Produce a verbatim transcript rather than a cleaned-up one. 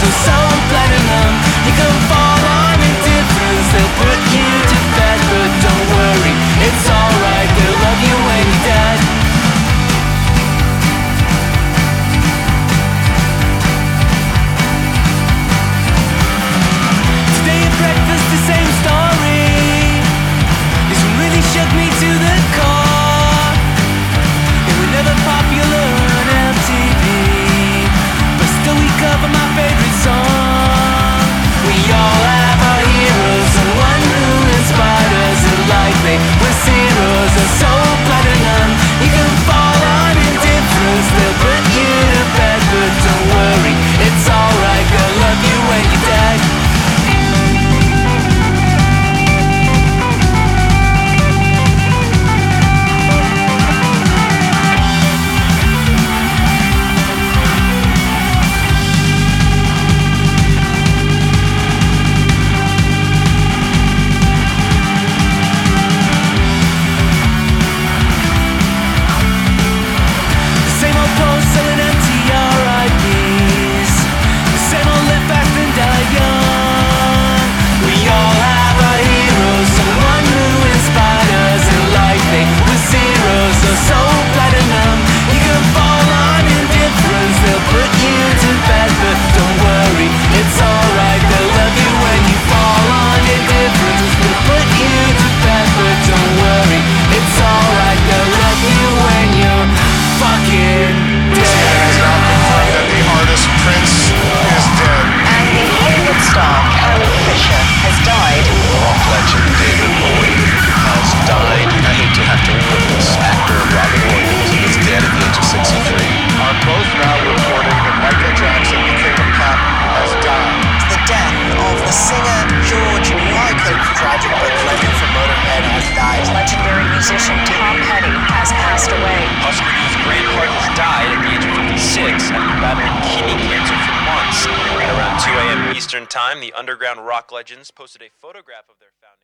are so platinum. You can fall on indifference, they'll put you to bed, but don't worry, it's alright, they'll love you when you're dead. Today at breakfast, the same story. This one really shook me to the core. It was never popular on M T V, but still we cover my favorite song. We all have our heroes, and one who inspired us, and like me, we're zeros, and so platinum. You can fall on indifference, they'll put you to bed, but don't worry, it's alright, they'll love you when you're dead. Same old post selling empty R I Ps. The same old live fast and die young. We all have our heroes, someone who inspired us, and like me, we're zeros, so so platinum. You can fall on indifference, they'll put you to bed, but don't worry, it's alright, they'll love you when you fall on indifference. They'll put you to bed, but don't worry, it's alright, they'll love you when you're fucking dead. It has now confirmed that the artist Prince is dead. And the Hollywood star Carrie Fisher has died. Rock legend David Bowie has died. I hate to have to report this. Actor Robin Williams is dead at the age of sixty-three. Are both now reporting that Michael Jackson, the king of pop, has died. The death of the singer George Michael. Tragic, but legend from Motorhead has died. Legendary musician Tom Petty has passed away. Husker Du's Grant Hart has died at the age of fifty-six after battling kidney cancer for months. At around two a.m. Eastern Time, the underground rock legends posted a photograph of their founding.